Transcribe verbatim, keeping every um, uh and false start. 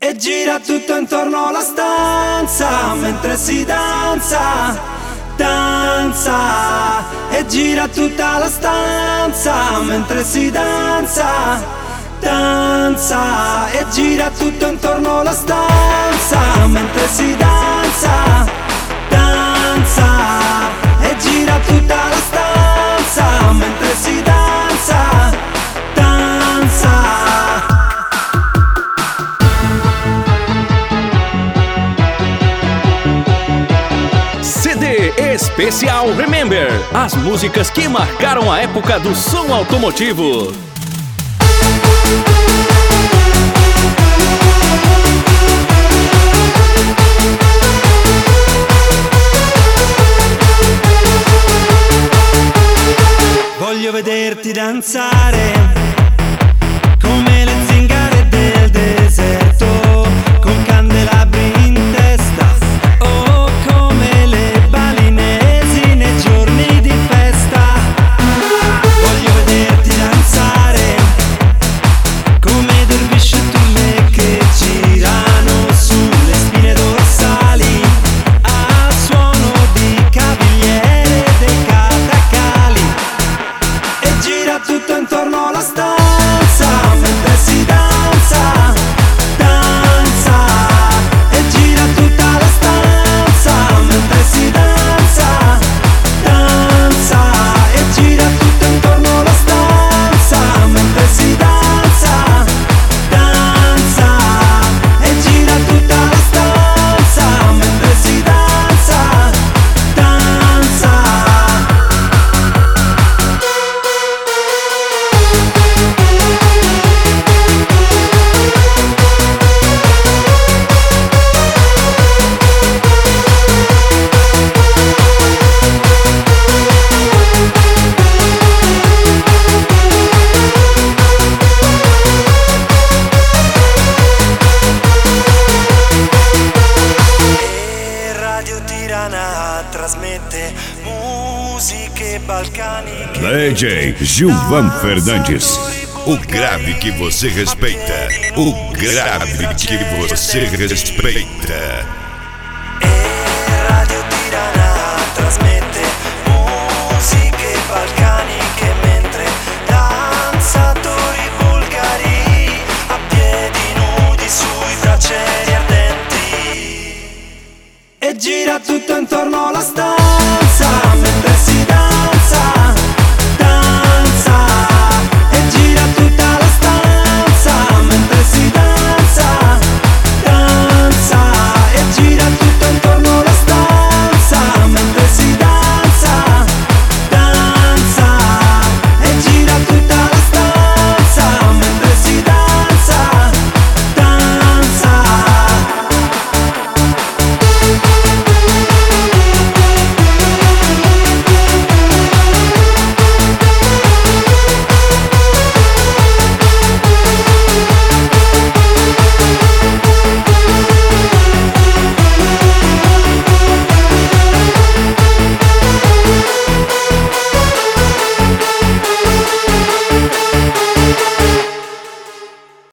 E gira tutto intorno alla stanza mentre si danza, danza. E gira tutta la stanza mentre si danza, danza. E gira tutto intorno alla stanza mentre si danza, danza. E gira tutta la stanza mentre si danza, danza. C D Especial Remember, as músicas que marcaram a época do som automotivo. Voglio vederti danzare come le zingare del deserto, con candelabri in testa, o come le balinesi nei giorni di festa. Voglio vederti danzare come dervisci e turme che girano sulle spine dorsali al suono di cavigliere dei catacali. E gira tutto intorno alla stanza mentre si danza, danza. E gira tutta la stanza mentre si danza, danza. E gira tutto intorno alla stanza mentre si danza, danza. E gira tutta la stanza mentre si danza, danza. E Radio Tirana trasmette musiche balcaniche. D J Gilvan Fernandes. O grave que você respeita. O grave que você respeita. E Radio Tirana trasmette musiche balcaniche.